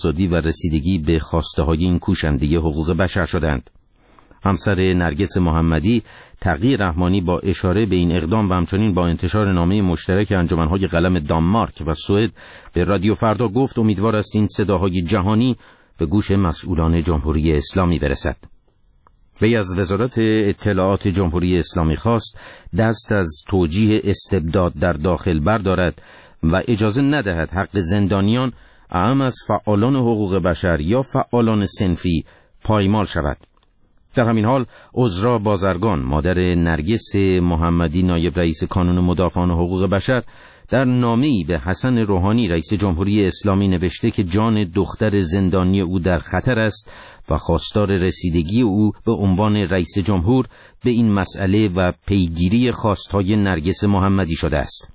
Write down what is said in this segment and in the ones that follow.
آزادی و رسیدگی به خواسته های این کوشنده حقوق بشر شدند. همسر نرگس محمدی تقی رحمانی با اشاره به این اقدام و همچنین با انتشار نامه مشترک انجمن‌های قلم دانمارک و سوئد به رادیو فردا گفت امیدوار است این صداهای جهانی به گوش مسئولان جمهوری اسلامی برسد. وی از وزارت اطلاعات جمهوری اسلامی خواست دست از توجیه استبداد در داخل بردارد و اجازه ندهد حق زندانیان اعم از فعالان حقوق بشر یا فعالان صنفی پایمال شود. در همین حال عذرا بازرگان مادر نرگس محمدی نایب رئیس کانون مدافعان حقوق بشر در نامه‌ای به حسن روحانی رئیس جمهوری اسلامی نوشته که جان دختر زندانی او در خطر است و خواستار رسیدگی او به عنوان رئیس جمهور به این مسئله و پیگیری خواستهای نرگس محمدی شده است.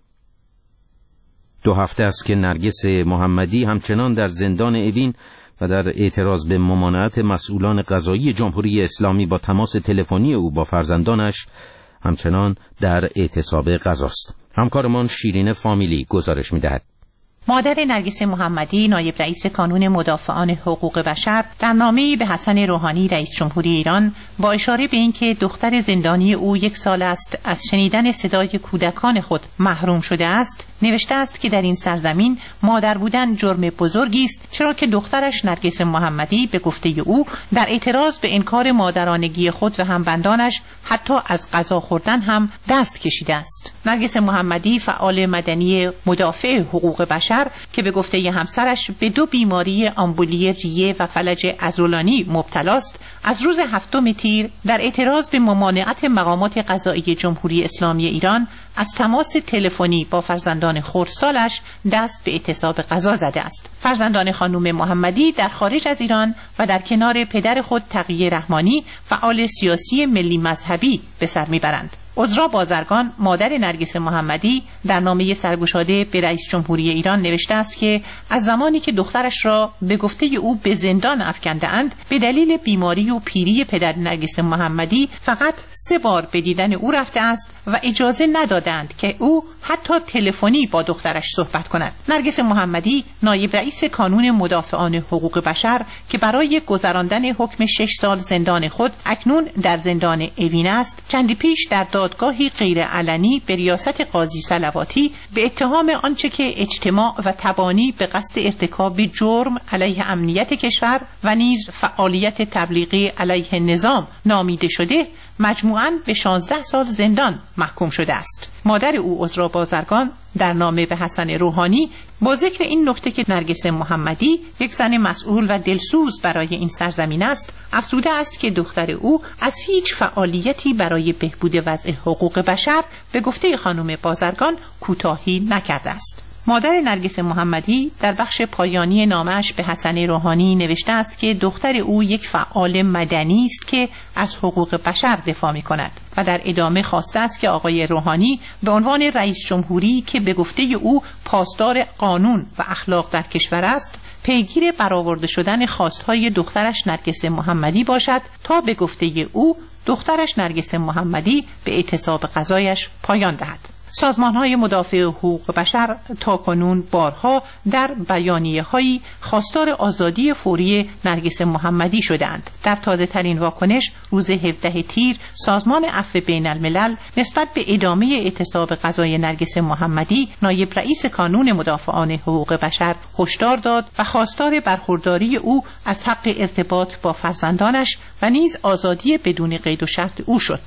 2 هفته است که نرگس محمدی همچنان در زندان اوین و در اعتراض به ممانعت مسئولان قضایی جمهوری اسلامی با تماس تلفنی او با فرزندانش همچنان در اعتصاب قضاست. همکارمان شیرین فامیلی گزارش می‌دهد. مادر نرگس محمدی نایب رئیس کانون مدافعان حقوق بشر در نامه‌ای به حسن روحانی رئیس جمهوری ایران با اشاره به اینکه دختر زندانی او 1 سال است از شنیدن صدای کودکان خود محروم شده است نوشته است که در این سرزمین مادر بودن جرم بزرگی است، چرا که دخترش نرگس محمدی به گفته او در اعتراض به انکار مادرانگی خود و همبندانش حتی از غذا خوردن هم دست کشیده است. نرگس محمدی فعال مدنی مدافع حقوق بشر که به گفته همسرش به 2 بیماری آمبولی ریه و فلج عضلانی مبتلاست، از روز 7 تیر در اعتراض به ممانعت مقامات قضایی جمهوری اسلامی ایران از تماس تلفنی با فرزندان خردسالش دست به اعتصاب غذا زده است. فرزندان خانم محمدی در خارج از ایران و در کنار پدر خود تقی رحمانی فعال سیاسی ملی مذهبی به سر میبرند. عذرا بازرگان مادر نرگس محمدی در نامه سرگشاده به رئیس جمهوری ایران نوشته است که از زمانی که دخترش را به گفته او به زندان افکنده اند به دلیل بیماری و پیری پدر نرگس محمدی فقط 3 بار به دیدن او رفته است و اجازه ندادند که او حتی تلفنی با دخترش صحبت کند. نرگس محمدی نایب رئیس کانون مدافعان حقوق بشر که برای گذراندن حکم 6 سال زندان خود اکنون در زندان اوین است، چندی پیش در دادگاهی غیر علنی به ریاست قاضی صلواتی به اتهام آنچه که اجتماع و تبانی به قصد ارتکاب جرم علیه امنیت کشور و نیز فعالیت تبلیغی علیه نظام نامیده شده مجموعاً به 16 سال زندان محکوم شده است. مادر او عذرا بازرگان در نامه به حسن روحانی با ذکر این نکته که نرگس محمدی 1 زن مسئول و دلسوز برای این سرزمین است، افزوده است که دختر او از هیچ فعالیتی برای بهبود وضع حقوق بشر به گفته خانم بازرگان کوتاهی نکرده است. مادر نرگس محمدی در بخش پایانی نامه‌اش به حسن روحانی نوشته است که دختر او 1 فعال مدنی است که از حقوق بشر دفاع می‌کند و در ادامه خواسته است که آقای روحانی به عنوان رئیس جمهوری که به گفته او پاسدار قانون و اخلاق در کشور است پیگیر برآورده شدن خواستهای دخترش نرگس محمدی باشد تا به گفته او دخترش نرگس محمدی به اعتصاب قضایش پایان دهد. سازمان‌های مدافع حقوق بشر تاکنون بارها در بیانیه‌هایی خواستار آزادی فوری نرگس محمدی شدند. در تازه‌ترین واکنش روز 17 تیر سازمان عفو بین‌الملل نسبت به ادامه اعتصاب قضای نرگس محمدی نایب رئیس کانون مدافعان حقوق بشر هشدار داد و خواستار برخورداری او از حق ارتباط با فرزندانش و نیز آزادی بدون قید و شرط او شد.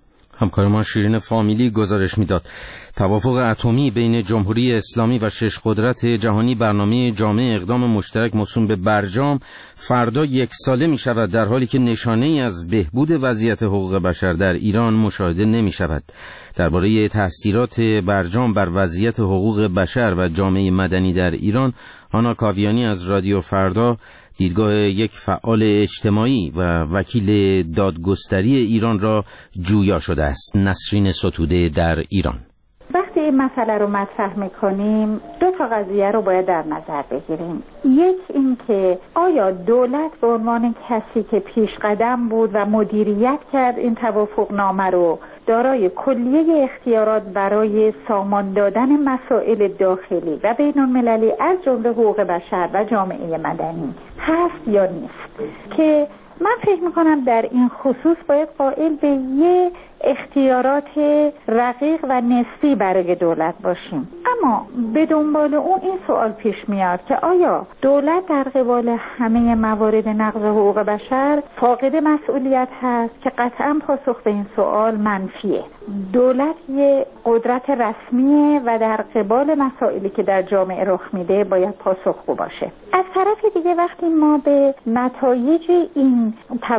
همکار ما شیرین فامیلی گزارش میداد. توافق اتمی بین جمهوری اسلامی و 6 قدرت جهانی برنامه جامع اقدام مشترک موسوم به برجام فردا 1 ساله می شود، در حالی که نشانه‌ای از بهبود وضعیت حقوق بشر در ایران مشاهده نمی شود. درباره تأثیرات برجام بر وضعیت حقوق بشر و جامعه مدنی در ایران، آنا کاویانی از رادیو فردا دیدگاه 1 فعال اجتماعی و وکیل دادگستری ایران را جویا شده است. نسرین ستوده در ایران. وقتی این مسئله رو مطرح میکنیم 2 قضیه رو باید در نظر بگیریم. یک این که آیا دولت به عنوان کسی که پیش قدم بود و مدیریت کرد این توافقنامه رو دارای کلیه اختیارات برای سامان دادن مسائل داخلی و بین المللی از جمله حقوق بشر و جامعه مدنی هست یا نیست، که من فکر میکنم در این خصوص باید قائل به یه اختیارات رقیق و نسبی برای دولت باشیم. اما به دنبال اون این سوال پیش میاد که آیا دولت در قبال همه موارد نقض حقوق بشر فاقد مسئولیت هست؟ که قطعا پاسخ به این سوال منفیه. دولت یه قدرت رسمیه و در قبال مسائلی که در جامعه رخ میده باید پاسخگو باشه. از طرف دیگه وقتی ما به نتایج این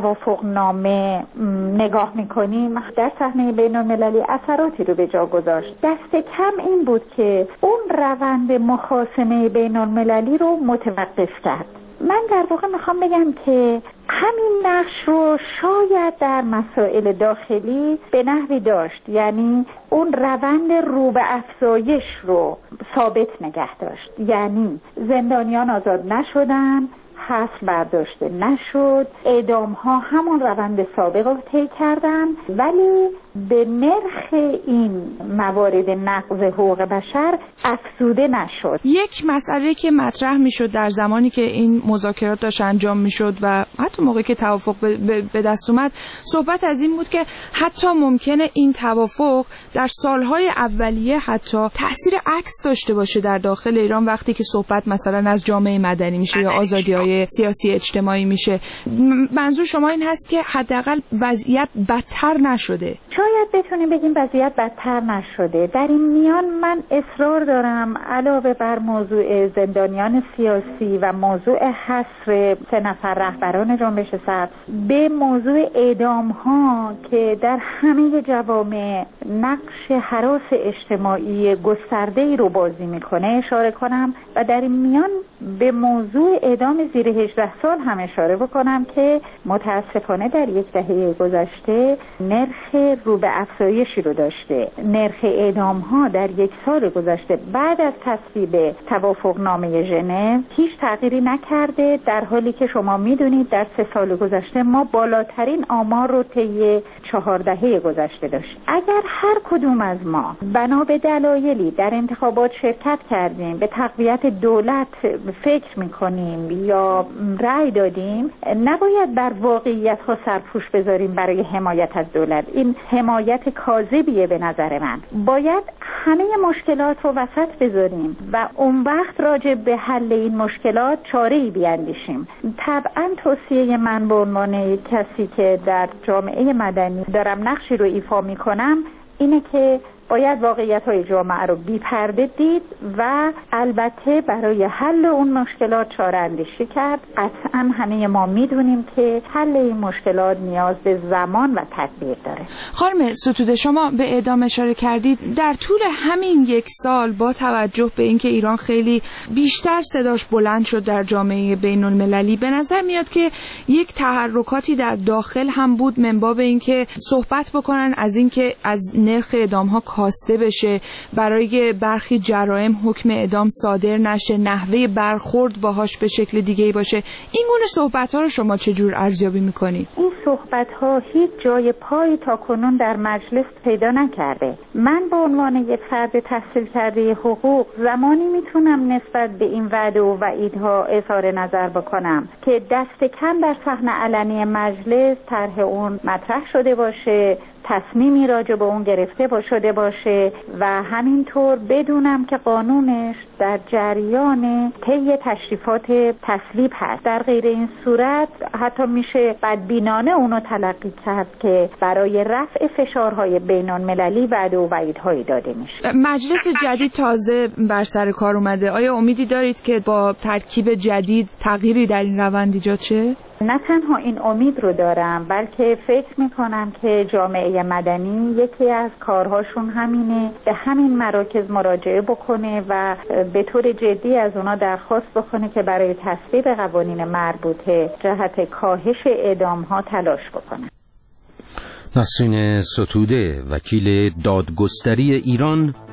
توافقنامه نگاه میکنیم، در صحنه بین المللی اثراتی رو به جا گذاشت. دست کم این بود که اون روند مخاصمه بین المللی رو متوقف کرد. من در واقع میخوام بگم که همین نقش رو شاید در مسائل داخلی به نحوی داشت، یعنی اون روند رو به افزایش رو ثابت نگه داشت. یعنی زندانیان آزاد نشدن، حبس برداشته نشد، اعدام ها همون روند سابق رو طی کردن، ولی به نرخ این موارد نقض حقوق بشر افزوده نشد. یک مسئله که مطرح میشد در زمانی که این مذاکرات داشت انجام میشد و حتی موقعی که توافق به دست اومد، صحبت از این بود که حتی ممکنه این توافق در سالهای اولیه حتی تأثیر عکس داشته باشه در داخل ایران وقتی که صحبت مثلا از جامعه مدنی میشه یا آزادی‌های سیاسی اجتماعی میشه. منظور شما این هست که حداقل وضعیت بدتر نشده؟ شاید بتونیم بگیم وضعیت بدتر نشده. در این میان من اصرار دارم علاوه بر موضوع زندانیان سیاسی و موضوع حصر 3 نفر رهبران جنبش سبز به موضوع اعدام ها که در همه جوامع نقش هراس اجتماعی گسترده‌ای رو بازی میکنه اشاره کنم و در این میان به موضوع اعدام زیر 18 سال هم اشاره بکنم که متاسفانه در 10 دهه گذشته نرخ رو به افزایشی رو داشته. نرخ اعدام ها در 1 سال گذشته بعد از تصویب توافقنامه ژنو هیچ تغییری نکرده، در حالی که شما میدونید در 3 سال گذشته ما بالاترین آمار رو طی 4 دهه گذشته داشتیم. اگر هر کدوم از ما بنا به دلایلی در انتخابات شرکت کردیم، به تقویت دولت فکر میکنیم یا رأی دادیم، نباید بر واقعیت ها سرپوش بذاریم برای حمایت از دولت. این حمایت کاذبیه به نظر من. باید همه مشکلات رو وسط بذاریم و اون وقت راجع به حل این مشکلات چاره‌ای بیاندیشیم. طبعا توصیه من به عنوان کسی که در جامعه مدنی دارم نقشی رو ایفا میکنم اینه که باید واقعیت‌های جامعه رو بی پرده دید و البته برای حل اون مشکلات چاره اندیشی کرد. قطعاً همه ما میدونیم که حل این مشکلات نیاز به زمان و تدبیر داره. خانم ستوده، شما به اعدام اشاره کردید. در طول همین 1 سال با توجه به اینکه ایران خیلی بیشتر صداش بلند شد در جامعه بین‌المللی، به نظر میاد که یک تحرکاتی در داخل هم بود من باب اینکه صحبت بکنن از اینکه از نرخ اعدام‌ها کاسته بشه، برای برخی جرایم حکم اعدام صادر نشه، نحوه برخورد باهاش به شکل دیگه‌ای باشه. این گونه صحبت‌ها رو شما چجور ارزیابی می‌کنید؟ این صحبت‌ها هیچ جای پای تاکنون در مجلس پیدا نکرده. من به عنوان یک فرد تحصیل کرده حقوق زمانی میتونم نسبت به این وعده و وعیدها اظهار نظر بکنم که دست کم در صحنه علنی مجلس طرح اون مطرح شده باشه، تصمیمی راجع به اون گرفته شده باشه و همینطور بدونم که قانونش در جریان طی تشریفات تصویب هست. در غیر این صورت حتی میشه بدبینانه اونو تلقی کرد که برای رفع فشارهای بین‌المللی وعده و وعیدهایی داده میشه. مجلس جدید تازه بر سر کار اومده. آیا امیدی دارید که با ترکیب جدید تغییری در این روند ایجاد شه؟ نه تنها این امید رو دارم، بلکه فکر میکنم که جامعه مدنی یکی از کارهاشون همینه، به همین مراکز مراجعه بکنه و به طور جدی از اونا درخواست بکنه که برای تصویب قوانین مربوطه جهت کاهش اعدام ها تلاش بکنه. نسرین ستوده، وکیل دادگستری ایران،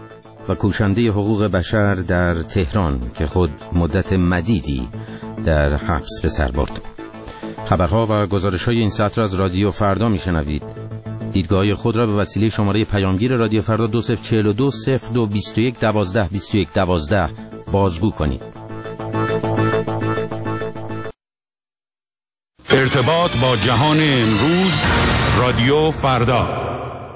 و کوشنده حقوق بشر در تهران که خود مدت مدیدی در حبس به سر برد. خبرها و گزارش‌های این ساعت را از رادیو فردا میشنوید. دیدگاه خود را به وسیله شماره پیامگیر رادیو فردا 2042 0221 12 21 12 بازگو کنید. ارتباط با جهان امروز، رادیو فردا.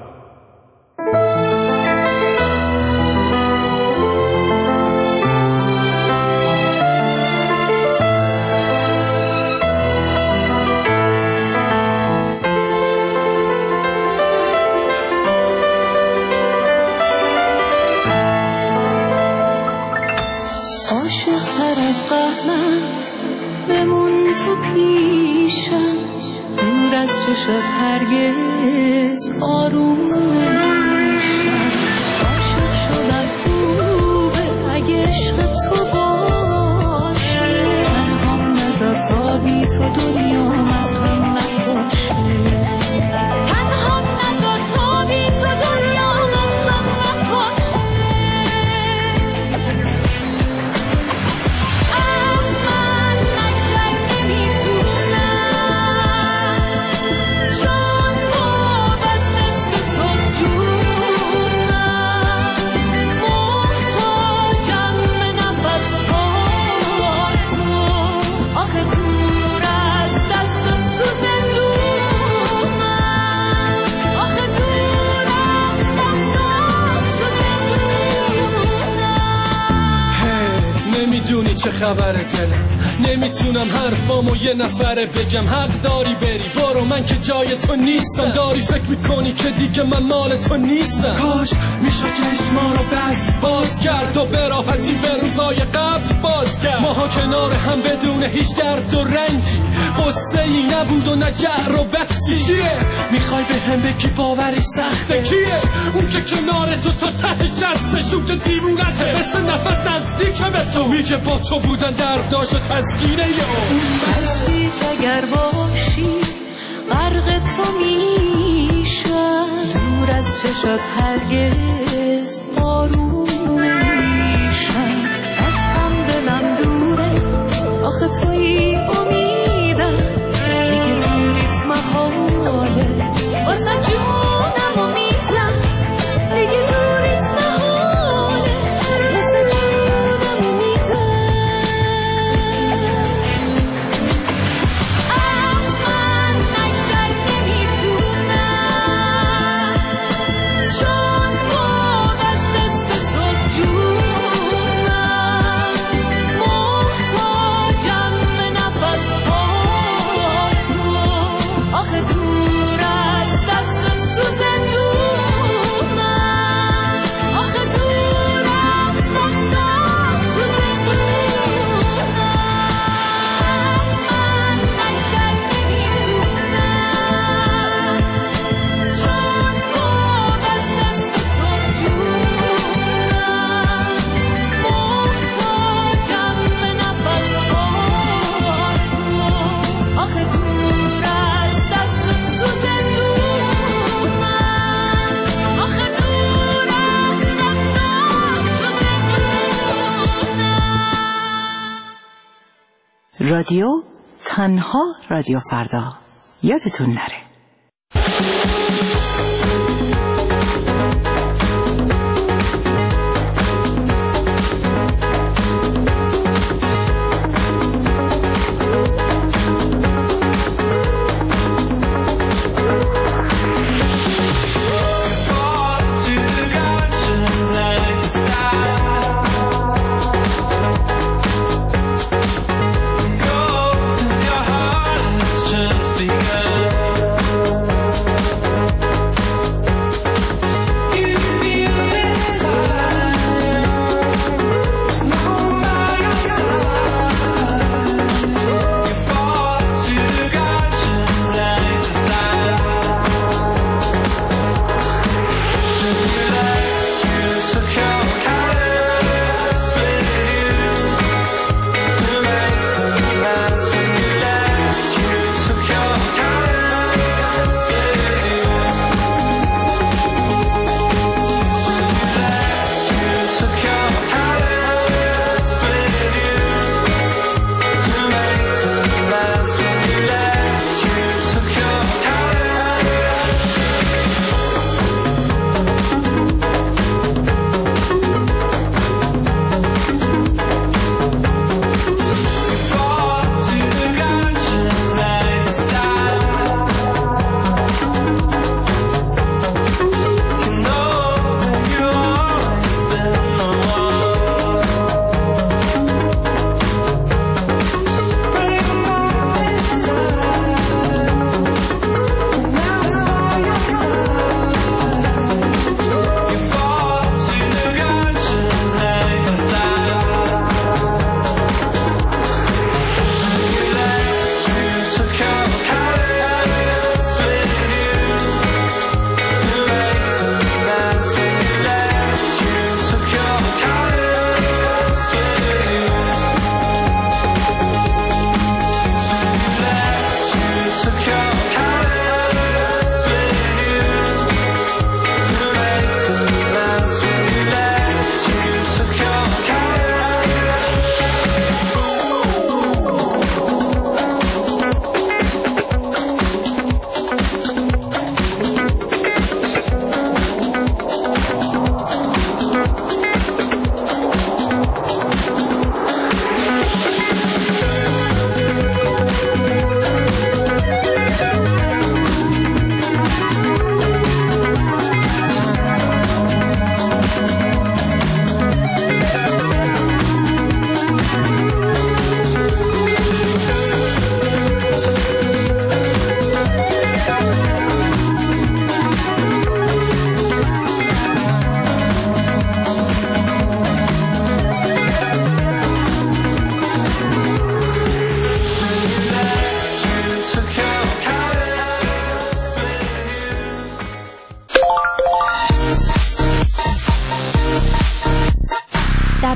عاشق‌تر از قهرم بمون تو پیشم، دور از چشت هرگز آروم نمیشم. عاشق شدن خوبه اگه عشق تو باشه، تنهام نذار تا بی تو دنیا از هم نباشه. تنهام نذار تا بی تو دنیا از هم نباشه. نمیدونی چه خبره دلم، نمیتونم حرفامو یه نفره بگم. حق داری بری برو، من که جای تو نیستم. داری فکر میکنی که دیگه من مال تو نیستم. کاش میشد چشما رو باز کرد و به راحتی به روزای قبل باز کرد. ماها کنار هم بدون هیچ درد و رنجی، قصه ای نبود و نه جعر و بحثی. چیه میخوای به هم بگی باوری سخته؟ کیه اون که کنار تو تا ته شستش، اون که دیوونته مثل نفس نزدیکه به تو، میگه با تو بودن درداش و تسکینه اون بسید اگر باشی غرق تو میشم، دور از چشت هرگز آروم نمیشم. از هم دلم دوره آخه توی امیدم، دیگه دوریت محاله واسه جونم امیدم. دیگه دوریت محاله واسه جونم امیدم. رادیو تنها رادیو فردا، یادتون نره. Just because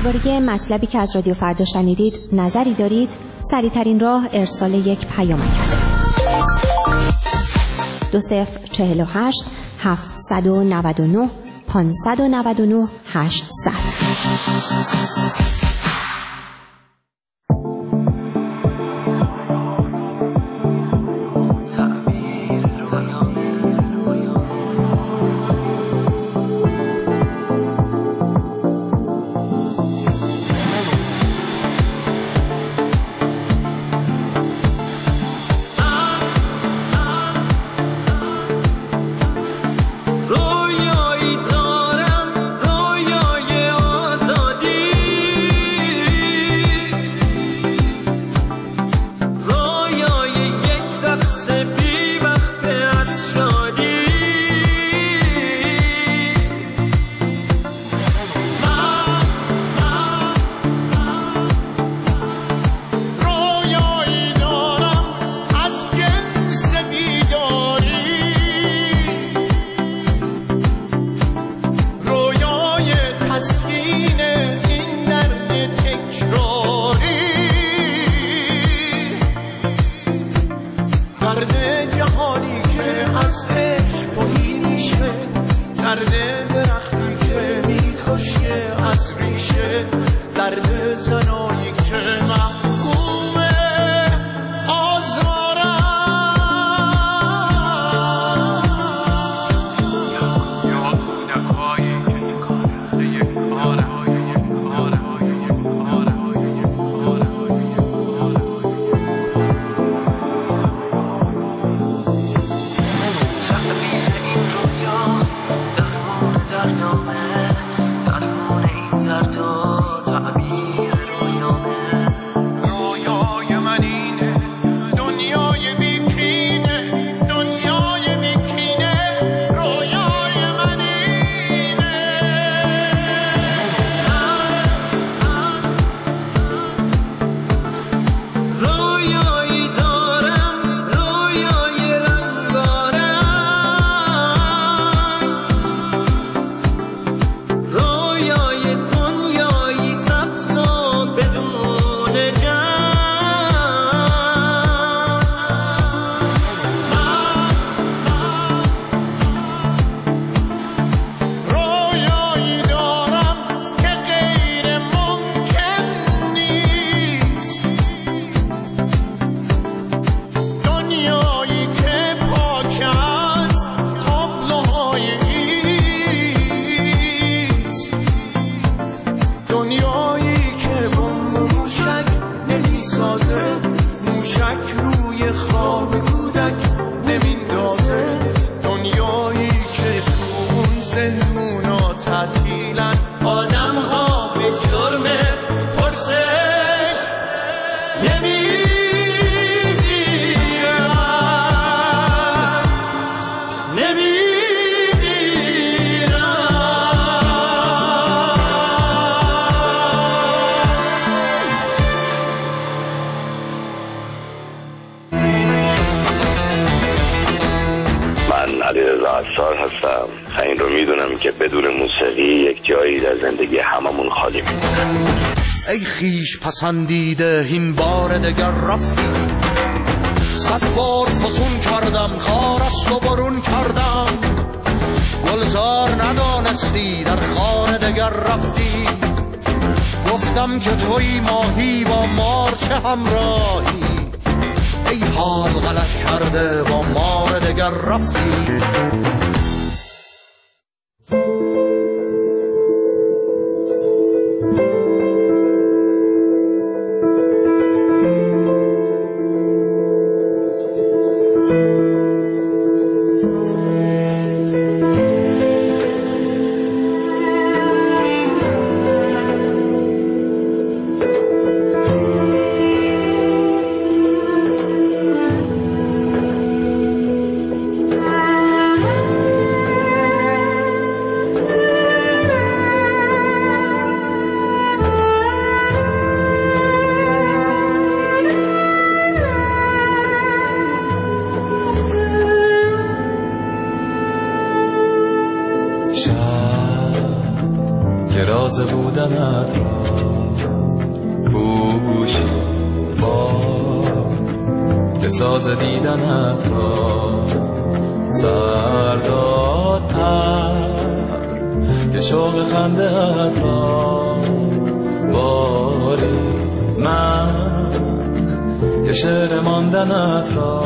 درباره مطلبی که از رادیو فردا شنیدید نظری دارید؟ سریع‌ترین راه ارسال یک پیامک است. 2048 799 599 800. هستم. این رو میدونم که بدون موسیقی یک جایی در زندگی هممون خالی میمونه. ای خیش پسندیده این بار دگر رفتی، 100 بار فسون کردم خار است و برون کردم، گلزار ندانستی در خار دگر رفتی، گفتم که توی ماهی با مار چه همراهی، ای حال غلط کرده با مار دگر رفتی. راز بودنت را ساز دیدنت را سرداد پر یه شوق خنده‌ات را باری من یه شعر ماندنت را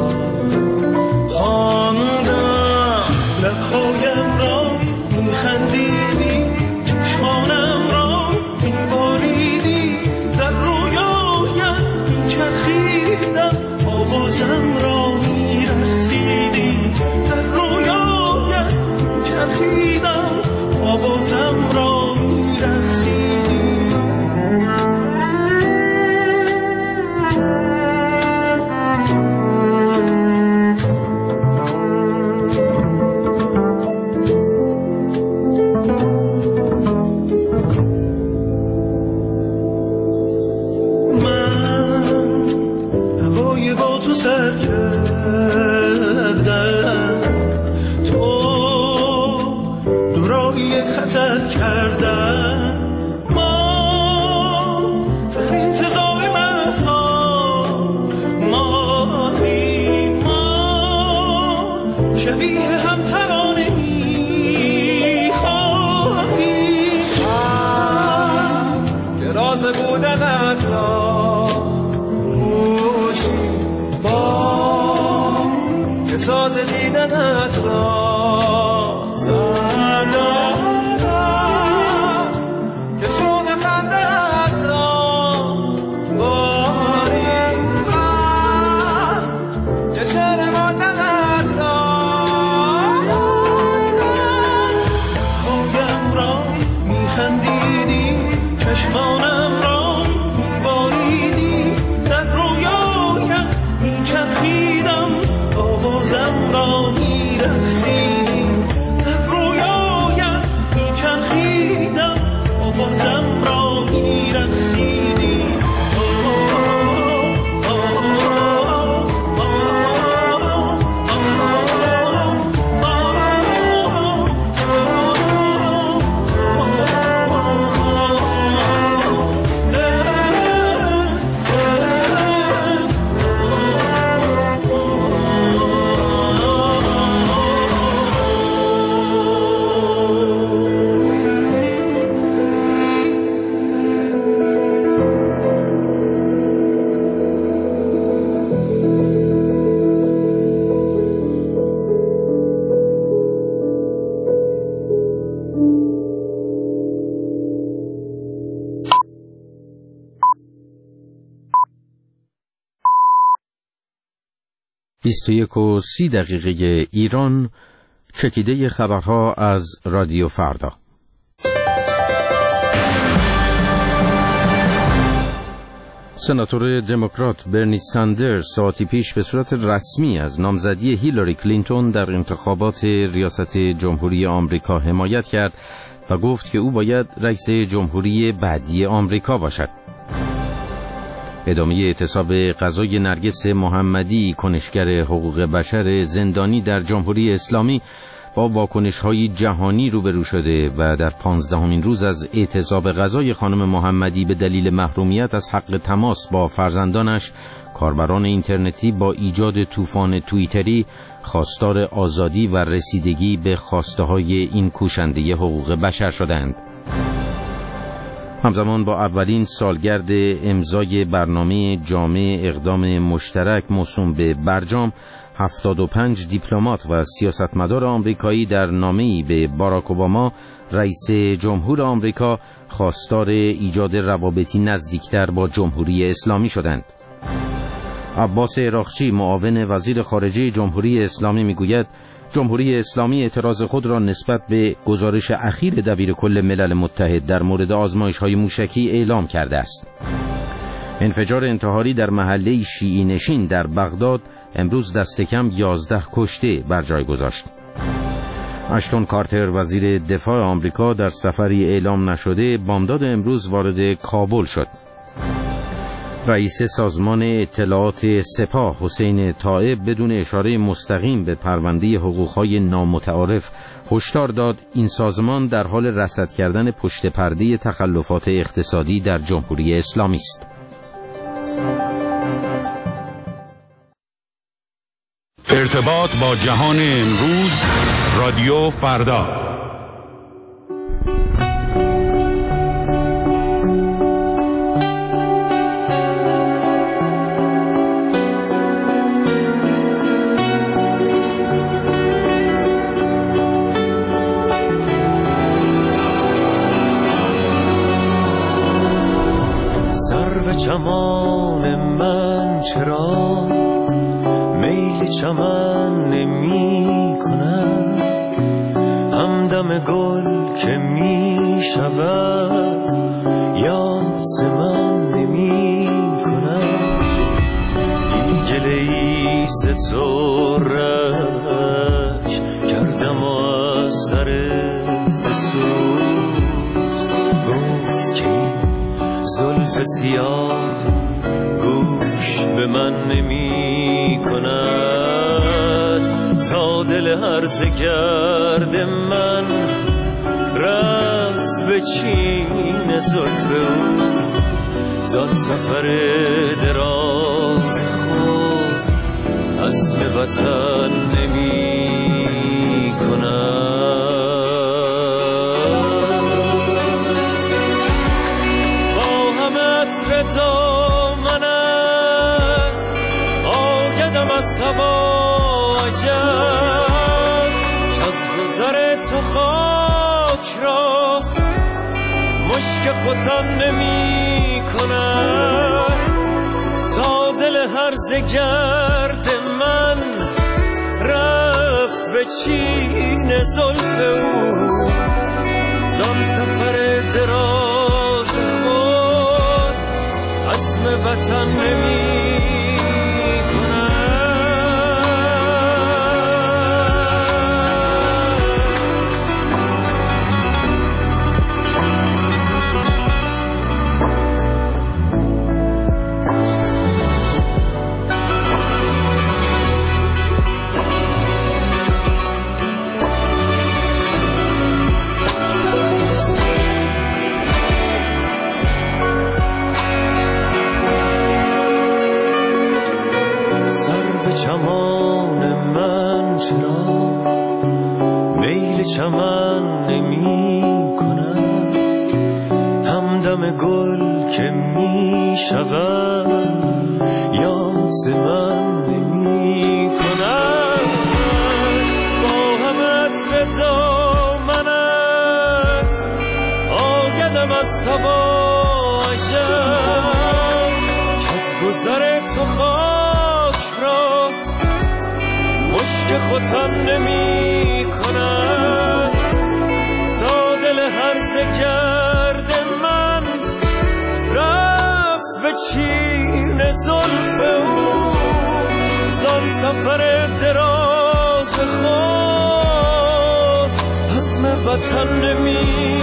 خواندم لبهایم را میخندیدی چشمانم را میباریدی در رویایت میچرخیدم آوازم را میرقصیدی در رویایت میچرخیدم آوازم را میرقصیدی بیست و 30 ایران، چکیده خبرها از رادیو فردا. سناتور دموکرات برنی ساندرز ساعتی پیش به صورت رسمی از نامزدی هیلاری کلینتون در انتخابات ریاست جمهوری آمریکا حمایت کرد و گفت که او باید رئیس جمهوری بعدی آمریکا باشد. ادامه اعتصاب غذای نرگس محمدی، کنشگر حقوق بشر زندانی در جمهوری اسلامی، با واکنش‌های جهانی روبرو شده و در 15مین روز از اعتصاب غذای خانم محمدی به دلیل محرومیت از حق تماس با فرزندانش، کاربران اینترنتی با ایجاد طوفان توییتری خواستار آزادی و رسیدگی به خواسته‌های این کوشنده حقوق بشر شدند. همزمان با اولین سالگرد امضای برنامه جامع اقدام مشترک موسوم به برجام، 75 دیپلمات و سیاستمدار آمریکایی در نامه‌ای به باراک اوباما رئیس جمهور آمریکا خواستار ایجاد روابطی نزدیکتر با جمهوری اسلامی شدند. عباس عراقچی، معاون وزیر خارجه جمهوری اسلامی، میگوید جمهوری اسلامی اعتراض خود را نسبت به گزارش اخیر دبیرکل ملل متحد در مورد آزمایش‌های موشکی اعلام کرده است. انفجار انتحاری در محله شیعی نشین در بغداد امروز دست کم 11 کشته بر جای گذاشت. اشتون کارتر، وزیر دفاع آمریکا، در سفری اعلام نشده بامداد امروز وارد کابل شد. رئیس سازمان اطلاعات سپاه حسین طائب بدون اشاره مستقیم به پرونده حقوق‌های نامتعارف هشدار داد این سازمان در حال رصد کردن پشت پرده تخلفات اقتصادی در جمهوری اسلامی است. ارتباط با جهان امروز رادیو فردا. سرو چمان من چرا میل چمن نمی کند، همدم گل که می شود یاد ز من نمی کند. گله ای ز تو رنج کردم و از سر بسوز، گفت که زلف سیاه گوش به من نمی کند. تا دل هرزه گرد من رفت به چین زلف او، زان سفر دراز خود عزم وطن نمی کند. با همه عطر دامنت آگدم از هوای جد، چز گذر تو خاک را مشک ختن نمی کند. تا دل هرزه گرد من رفت به چین زلف او، زان سفر دراز خود عزم وطن نمی چمان من چرا میل چمن نمی کند، همدم گل که می شود یاد ز من نمی کند. با همه عطر دامنت آگدم از هوای جد، کز گذر تو خاک را مشک ختن نمی کند. تا دل هرزه گرد من رفت به چین زلف او، زان سفر دراز خود عزم وطن نمی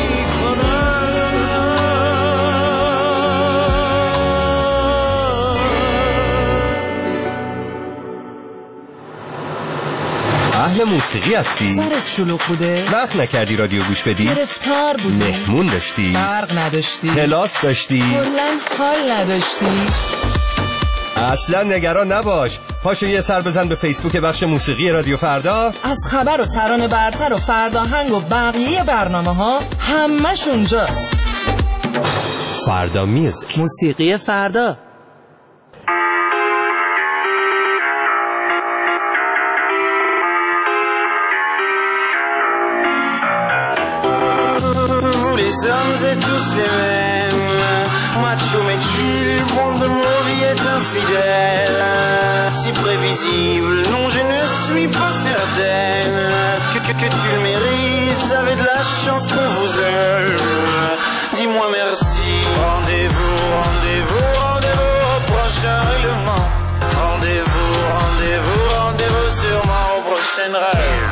اهل موسیقی هستی؟ سرت شلوغ بوده؟ وقت نکردی رادیو گوش بدی؟ گرفتار بودی؟ مهمون داشتی؟ برق نداشتی؟ کلاس داشتی؟ کلاً حال نداشتی؟ اصلا نگران نباش، پاشو یه سر بزن به فیسبوک بخش موسیقی رادیو فردا. از خبر و ترانه برتر و فرداهنگ و بقیه برنامه ها همش اونجاست. فردا میوزیک، موسیقی فردا. Les hommes et tous les mêmes, macho mais tu, bon de mon vie est infidèle, si prévisible, non je ne suis pas certaine que tu le mérites, vous avez de la chance qu'on vous aime, dis-moi merci. Rendez-vous, rendez-vous, rendez-vous au prochain règlement, rendez-vous, rendez-vous, rendez-vous sûrement au prochain rêve.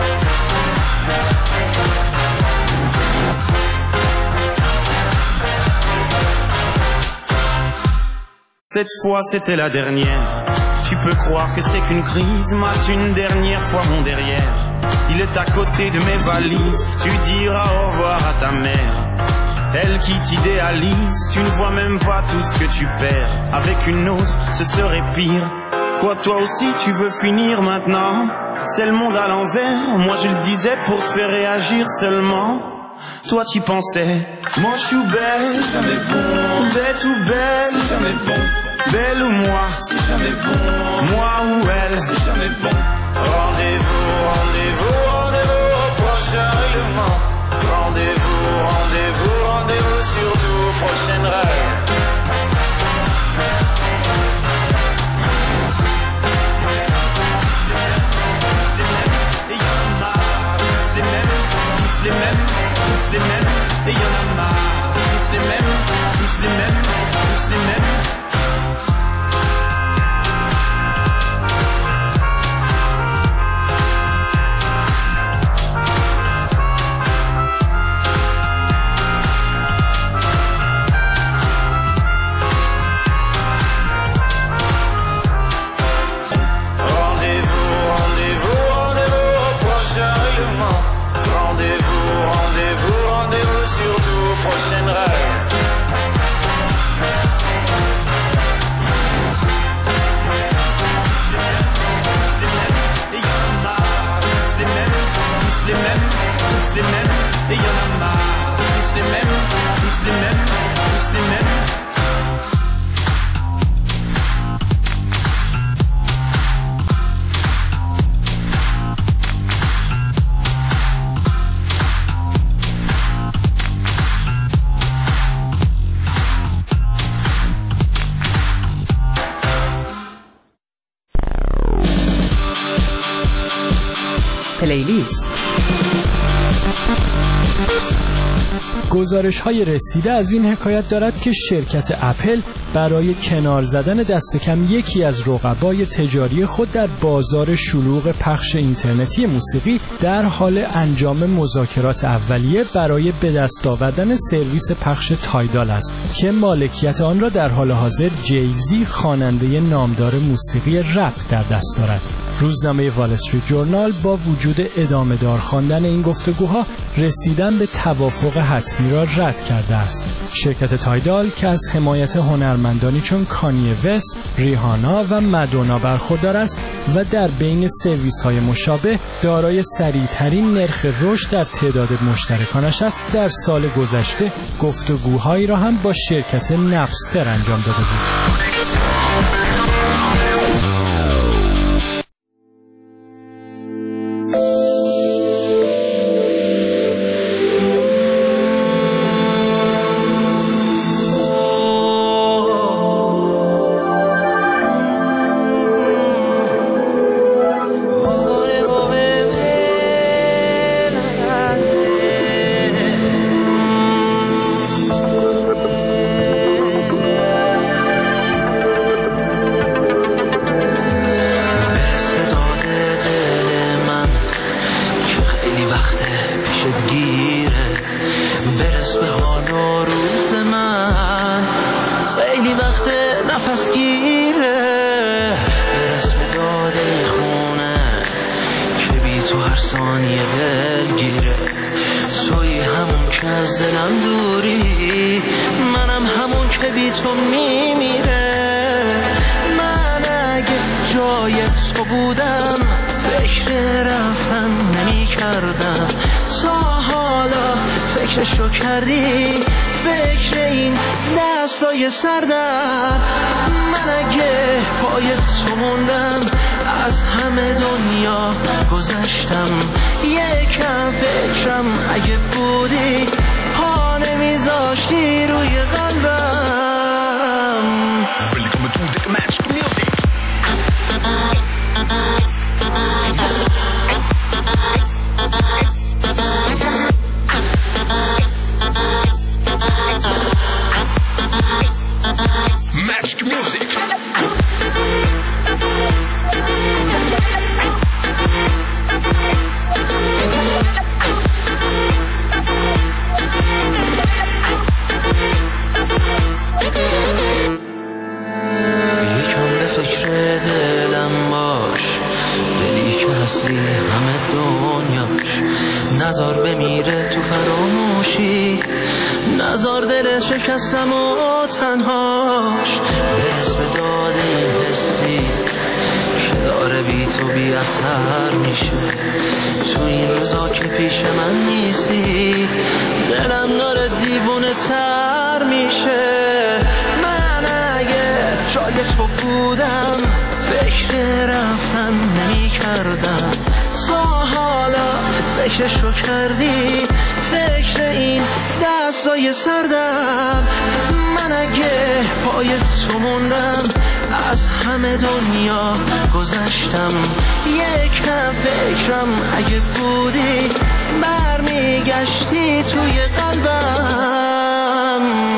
Cette fois c'était la dernière. Tu peux croire que c'est qu'une crise. Mate une dernière fois mon derrière. Il est à côté de mes valises. Tu diras au revoir à ta mère. Elle qui t'idéalise. Tu ne vois même pas tout ce que tu perds. Avec une autre ce serait pire. Quoi, toi aussi tu veux finir maintenant? C'est le monde à l'envers, moi je le disais pour te faire réagir seulement. Toi tu pensais, moi je suis belle, c'est jamais bon. Bête ou belle, c'est jamais bon. Belle ou moi, c'est jamais bon. Moi ou elle, c'est jamais bon. Rendez-vous, rendez-vous, rendez-vous au prochain règlement. Rendez-vous, rendez-vous, rendez-vous surtout au prochain rêve. Tous les mêmes, et y'en a marre. Tous les mêmes, tous les mêmes, tous les mêmes. Et y'en a marre, tous les mêmes, tous les mêmes, tous les mêmes. پلیلیست. گزارش‌های رسیده از این حکایت دارد که شرکت اپل برای کنار زدن دست کم یکی از رقبای تجاری خود در بازار شلوغ پخش اینترنتی موسیقی در حال انجام مذاکرات اولیه برای به دست آوردن سرویس پخش تایدال است که مالکیت آن را در حال حاضر جیزی خواننده نامدار موسیقی رپ در دست دارد. روزنامه وال استریت جورنال با وجود ادامه دار خواندن این گفتگوها رسیدن به توافق حتمی را رد کرده است. شرکت تایدال که از حمایت هنرمندانی چون کانیه وست، ریهانا و مادونا برخوردار است و در بین سرویس‌های مشابه دارای سریع‌ترین نرخ رشد در تعداد مشترکانش است، در سال گذشته گفتگوهایی را هم با شرکت نپستر انجام داده بود. بی اثر میشه. تو این روزا که پیش من نیستی دلم داره دیوونه تر میشه. من اگه جای تو بودم فکر رفتن نمی کردم. تا حالا فکرشو کردی؟ فکر این دستای سردم. من اگه پای تو موندم از همه دنیا گذشتم. یکم فکرم اگه بودی برمیگشتی توی قلبم.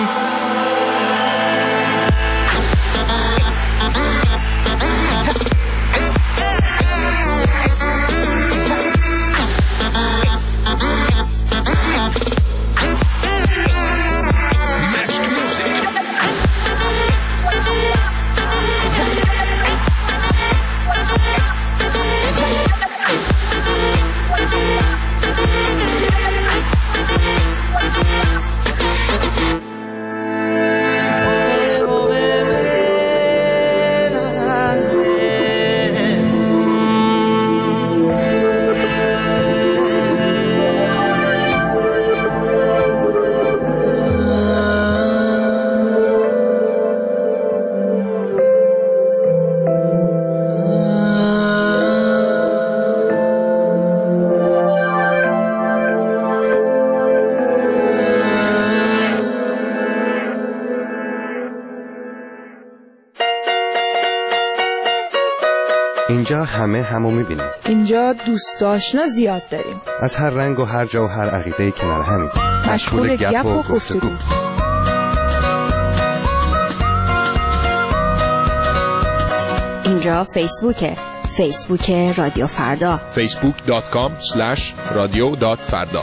اینجا همو میبینیم. اینجا دوست آشنا زیاد داریم. از هر رنگ و هر جا و هر عقیده کنار همین. مشغول گپ و گفتگو. اینجا فیسبوک رادیو فردا. facebook.com/radio.farda.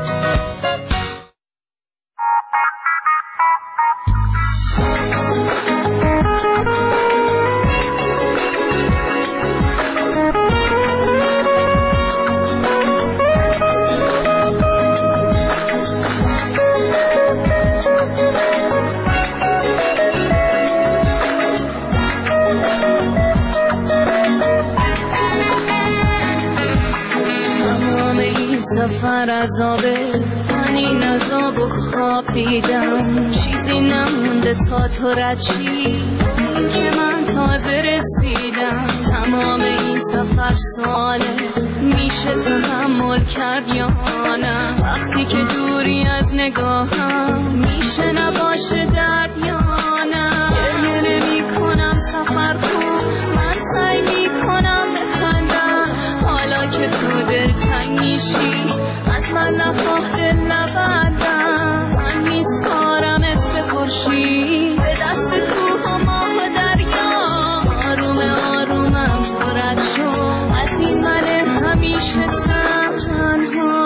سفر عذابه، من این عذاب و خواب دیدم. چیزی نمونده تا تو رد شی که من تازه رسیدم. تمام این سفر سواله، میشه تحمل کرد یا نه؟ وقتی که دوری از نگاهم میشه نباشه درد یا نه؟ گریه نمی کنم سفر کن، من سعی میکنم بخندم. حالا که تو دلتنگ میشی از من نخواه دل نبندم. من میسپارمت به خورشید، به دست کوه و ماه و دریا. آروم آرومم تو رد شو از این من همیشه تنها.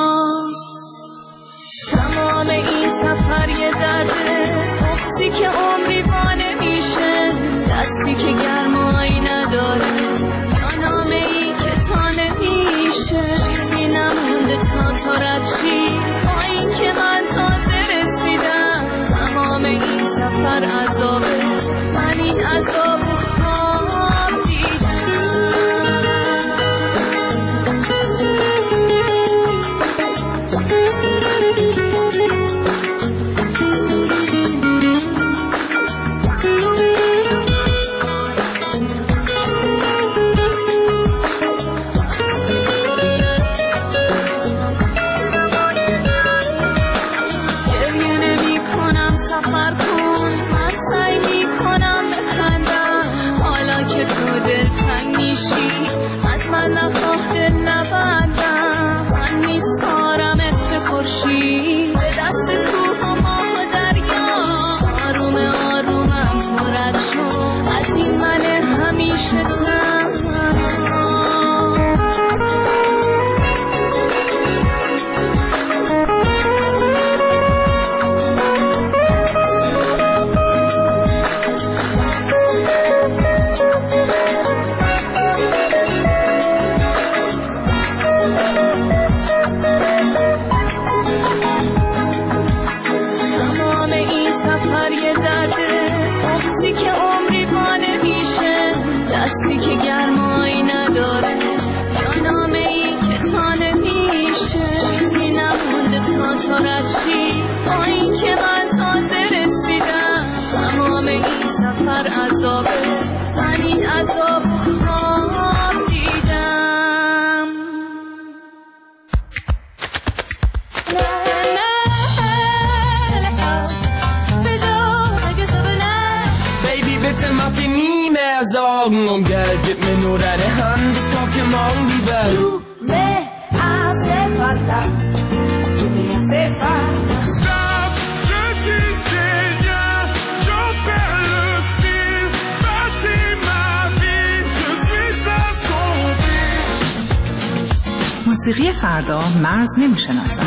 تمام این سفر یه درده، بغضی که عمری با نمیشه. دستی که گرمایی نداره یا نامه ای که تا نمیشه. چیزی نمونده تا تو رد شی، با این که من تازه رسیدم. تمام این سفر عذابه، من این عذاب خواب از من نخواه دل نبندم. من میسپارمت به خورشید، به دست کوه و ماه و دریا. آروم آرومم تو رد شو از این من همیشه تنها. دستی که عمری با نمیشه، دستی که گرمایی نداره داره یا نامه ای که تا نمیشه چیزی نمونده تا تو رچی با این که من تازه رسیدم تمام این سفر عذابه من این عذاب خواب دیدم Bitte mach dir nie mehr Sorgen um Geld, gib mir nur deine Hand, ich kauf dir morgen die Welt. Du me hace falta, tu me hace falta. Stop, je dis rien, je perds le fil, bâtis ma vie, je suis assombri. موسیقی فردا مرز نمیشناسد.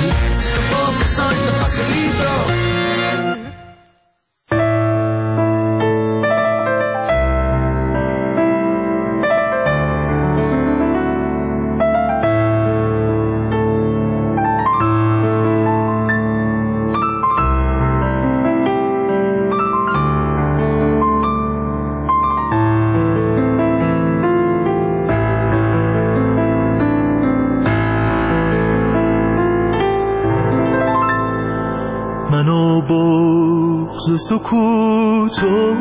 منو بغض سکوت و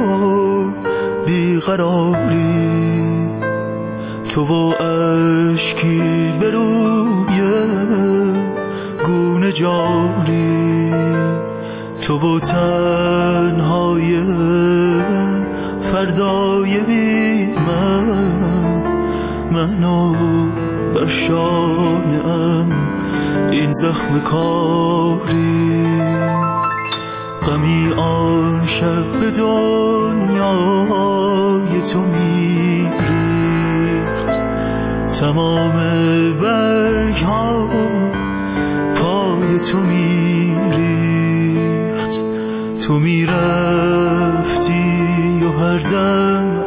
بیقراری تو و اشکی به روی گونه جاری تو و تنهای فردای بی منو بر شانه‌ام این زخم کاری غمی آن شب به دنیای تو میریخت تمام برگ ها پای تو میریخت تو میرفتی و هر دم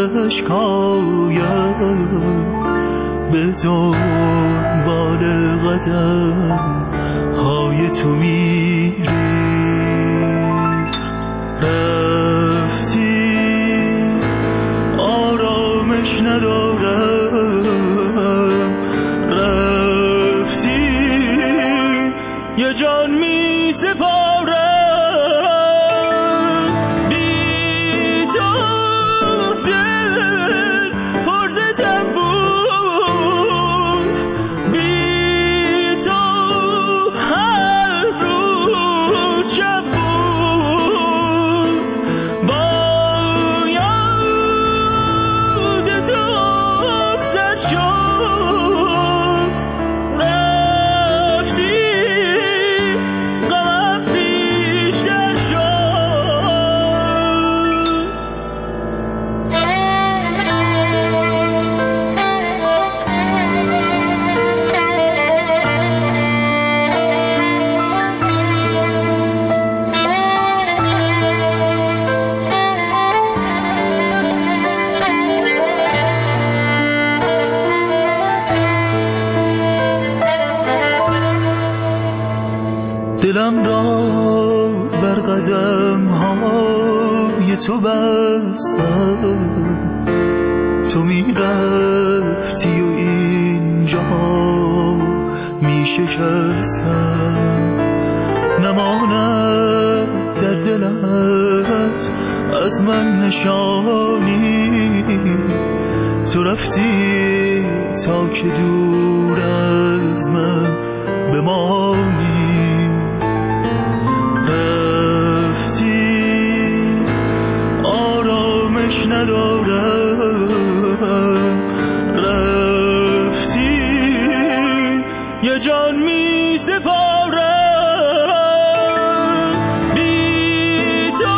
اشکایم به دنبال قدم های تو میریخت رفتی آرامش ندارم رفتی یه جان می سپارم بی تو دل فرزتم بود بی تو هر روز شب بود با یاد تو افزد شد رفتی غمم بیشتر دلم را بر قدم های تو بستم تو میرفتی و اینجا می شکستم نماند در دلت از من نشانی تو رفتی تا که دور از من بمانی آرامش ندارم رفتی یه جان می سپارم بی تو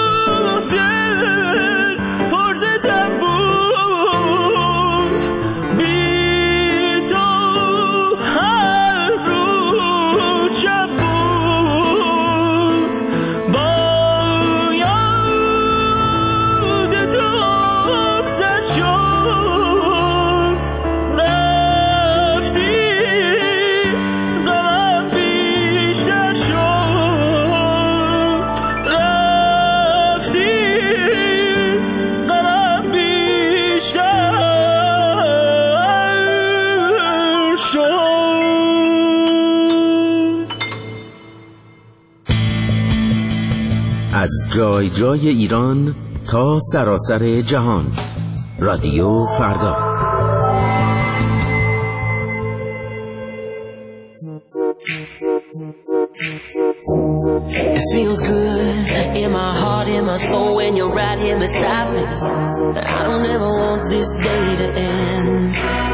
دل فرزتم بود بی تو هر روز شب بود با یاد تو از جای جای ایران تا سراسر جهان. رادیو فردا. It feels good in my heart, in my soul when you're right here beside me. I don't ever want this day to end.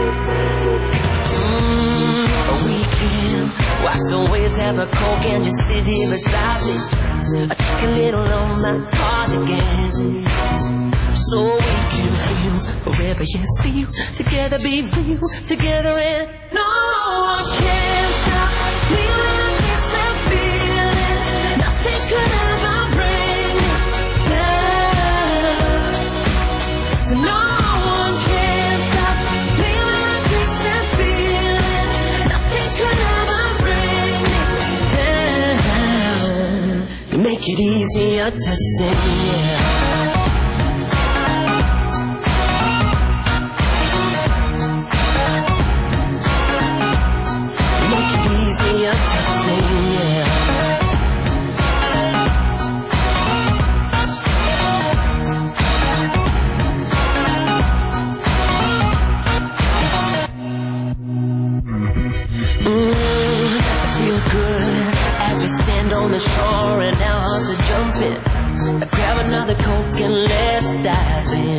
We can watch the waves, have a coke and just sit here beside me. I take a little on my heart again, so we can feel wherever you feel. Together be real, together and no one can stop me when I taste that feeling. Nothing could ever bring me down. So no one can stop me when I taste that feeling. Nothing could ever bring me down. You make it easier to sing, yeah. On the shore and our hearts are jumping. Grab another Coke and let's dive in.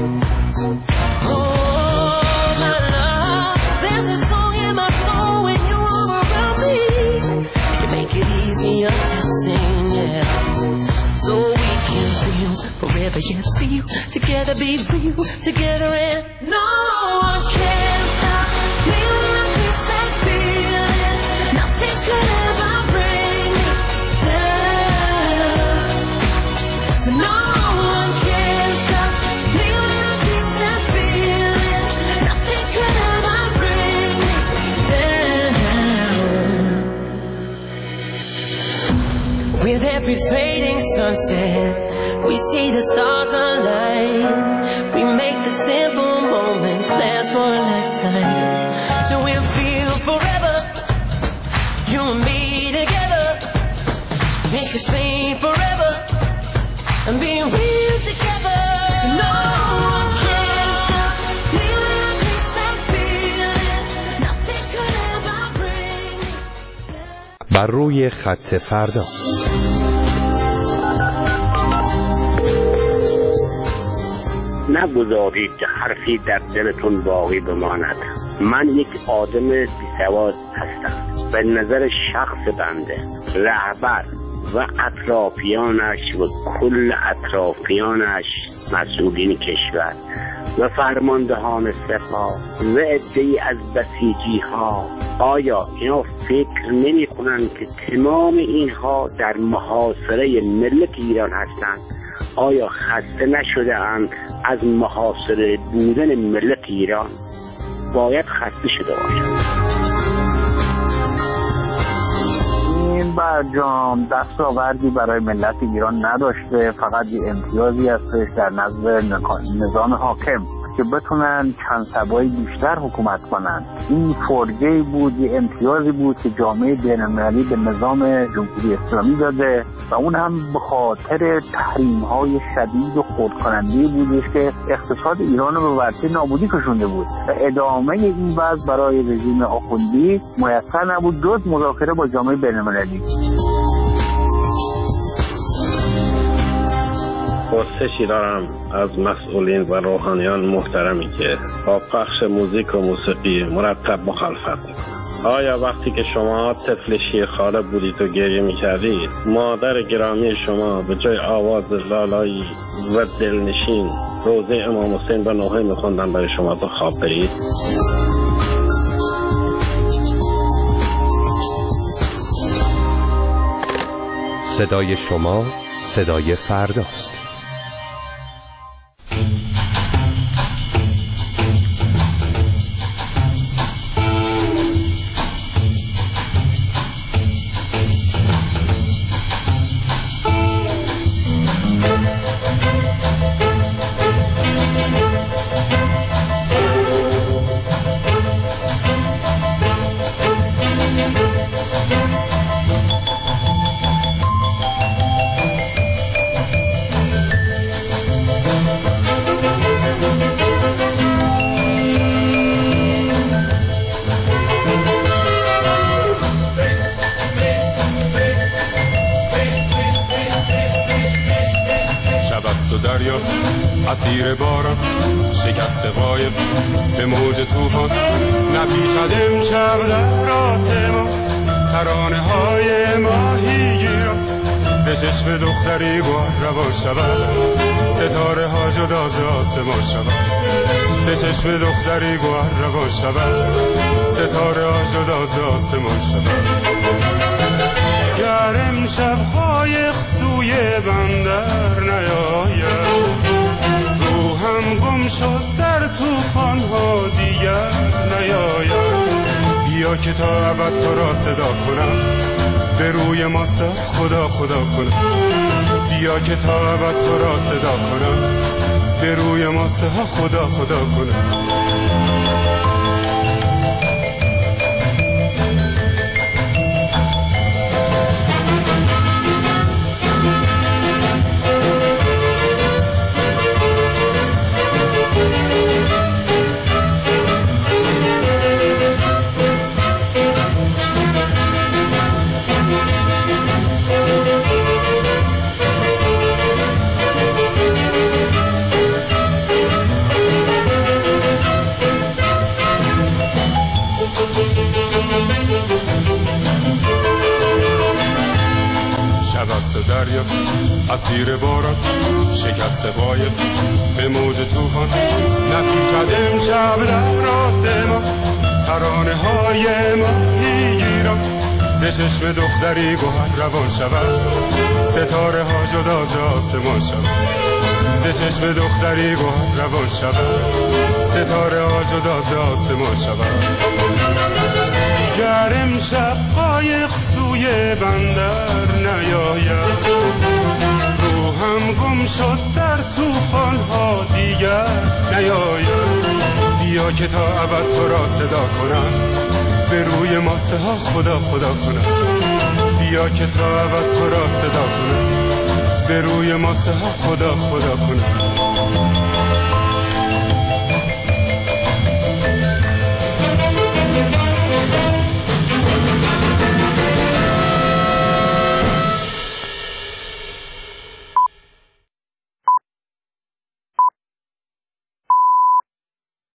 Oh, my love, there's a song in my soul when you are around me. You make it easier to sing, yeah. So we can feel wherever you feel. Together be real, together and no one can stop me when I taste that feeling. Nothing could ever bring. No one can stop me when I taste that feeling. Nothing could ever bring me down. With every fading sunset, we see the stars align. We make the simple moments last for a lifetime. So we'll feel forever, you and me together. Make us sing forever and being real together. No one can stop me when I taste that feeling. Nothing could ever bring me. بر روی خط فردا. نگذارید که حرفی در دلتون باقی بماند. من یک آدم بی‌سواد هستم. به نظر شخص بنده، رهبر و اطرافیانش و کل اطرافیانش، مسئولین کشور و فرماندهان سپاه و عده‌ای از بسیجی ها، آیا اینا فکر نمی کنند که تمام اینها در محاصره ملت ایران هستند؟ آیا خسته نشده اند از محاصره بودن ملت ایران؟ باید خسته شده باشند. این برجام دستاوردی برای ملت ایران نداشته، فقط یه امتیازی هستش در نزد نظام حاکم که بتونن چند سبایی بیشتر حکومت کنن. این فرجه‌ای بود، یه امتیازی بود که جامعه بین‌المللی به نظام جمهوری اسلامی داده و اون هم به خاطر تحریم‌های شدید و خردکننده بودش که اقتصاد ایران رو به ورطه نابودی کشونده بود و ادامه این وضع برای رژیم آخوندی میسر نبود جز مذاکره با جامعه بین‌المللی. پرسشی دارم از مسئولین و روحانیان محترمی که با پخش موزیک و موسیقی مرتب مخالفت میکنند. آیا وقتی که شما طفل شیرخواره بودید و گریه میکردید، مادر گرامی شما به جای آواز لالایی و دلنشین روزه امام حسین به نوحه میخوندن برای شما به خواب برید؟ صدای شما صدای فرداست. اسیر باران شکست قایب به موج طوفان نپیچد امشب در آسمان ترانه های ماهیگیران به چشم دختری گوهر روان شود ستاره ها جدا ز آسمان شود به چشم دختری گوهر روان شود ستاره ها جدا ز آسمان شود گر امشب قایق سوی بندر نیاید روحم گم شد در طوفان ها دیگر نیاید بیا که تا ابد تو را صدا کنم به روی ماستا خدا خدا کنم بیا که تا ابد تو را صدا کنم به روی ماستا خدا خدا کنم دریا اسیر باران شکست قایب به موج طوفان نپیچد امشب در آسمان ترانه های ماهیگیران به چشم دختری گوهر روان شود ستاره ها جدا ز آسمان شود به چشم دختری گوهر روان شود ستاره ها جدا ز آسمان شود گر امشب قایق سوی بندر نیاید روحم گم شد در طوفان ها دیگر نیاید بیا که تا ابد تو را صدا کنم به روی ماسه ها خدا خدا کنم بیا که تا ابد تو را صدا کنم به روی ماسه ها خدا خدا کنم